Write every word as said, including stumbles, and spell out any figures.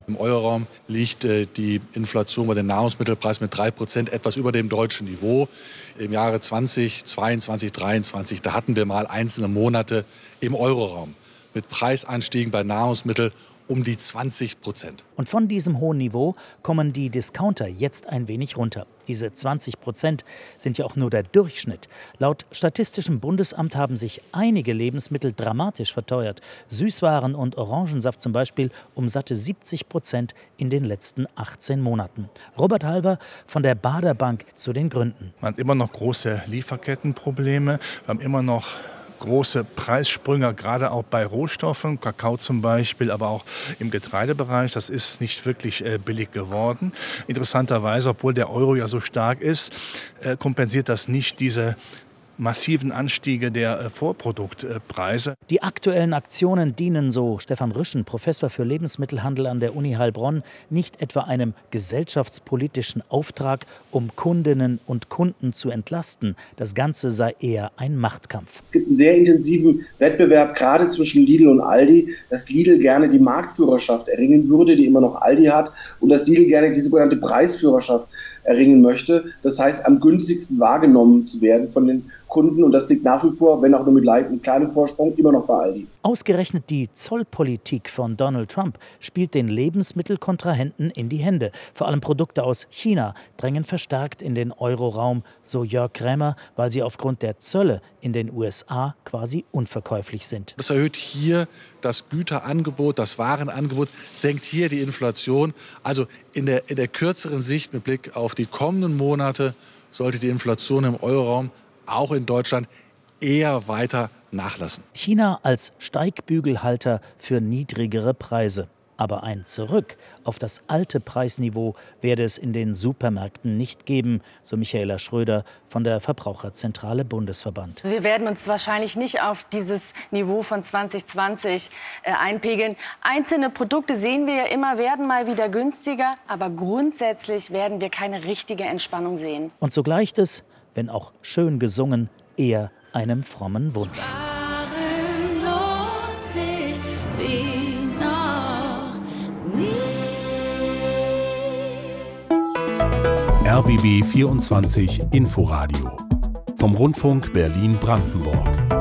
Im Euroraum liegt äh, die Inflation bei den Nahrungsmittelpreisen mit drei Prozent etwas über dem deutschen Niveau. Im Jahre zweitausendzweiundzwanzig, dreiundzwanzig, da hatten wir mal einzelne Monate im Euroraum mit Preisanstiegen bei Nahrungsmitteln um die zwanzig Prozent. Und von diesem hohen Niveau kommen die Discounter jetzt ein wenig runter. Diese zwanzig Prozent sind ja auch nur der Durchschnitt. Laut Statistischem Bundesamt haben sich einige Lebensmittel dramatisch verteuert. Süßwaren und Orangensaft zum Beispiel um satte siebzig Prozent in den letzten achtzehn Monaten. Robert Halver von der Baader Bank zu den Gründen. Man hat immer noch große Lieferkettenprobleme. Wir haben immer noch große Preissprünge, gerade auch bei Rohstoffen, Kakao zum Beispiel, aber auch im Getreidebereich. Das ist nicht wirklich äh, billig geworden. Interessanterweise, obwohl der Euro ja so stark ist, äh, kompensiert das nicht diese massiven Anstiege der äh, Vorproduktpreise. Die aktuellen Aktionen dienen, so Stefan Rüschen, Professor für Lebensmittelhandel an der Uni Heilbronn, nicht etwa einem gesellschaftspolitischen Auftrag, um Kundinnen und Kunden zu entlasten. Das Ganze sei eher ein Machtkampf. Es gibt einen sehr intensiven Wettbewerb, gerade zwischen Lidl und Aldi, dass Lidl gerne die Marktführerschaft erringen würde, die immer noch Aldi hat, und dass Lidl gerne die sogenannte Preisführerschaft erringen möchte. Das heißt, am günstigsten wahrgenommen zu werden von den Kunden. Und das liegt nach wie vor, wenn auch nur mit einem kleinen Vorsprung, immer noch bei Aldi. Ausgerechnet die Zollpolitik von Donald Trump spielt den Lebensmittelkontrahenten in die Hände. Vor allem Produkte aus China drängen verstärkt in den Euroraum, so Jörg Krämer, weil sie aufgrund der Zölle in den U S A quasi unverkäuflich sind. Das erhöht hier das Güterangebot, das Warenangebot, senkt hier die Inflation. Also in der, in der kürzeren Sicht mit Blick auf die kommenden Monate sollte die Inflation im Euroraum, auch in Deutschland, eher weiter nachlassen. China als Steigbügelhalter für niedrigere Preise. Aber ein Zurück auf das alte Preisniveau werde es in den Supermärkten nicht geben, so Michaela Schröder von der Verbraucherzentrale Bundesverband. Wir werden uns wahrscheinlich nicht auf dieses Niveau von zwanzig zwanzig äh, einpegeln. Einzelne Produkte sehen wir ja immer, werden mal wieder günstiger, aber grundsätzlich werden wir keine richtige Entspannung sehen. Und so gleicht es, wenn auch schön gesungen, eher einem frommen Wunsch. R B B vierundzwanzig Inforadio vom Rundfunk Berlin-Brandenburg.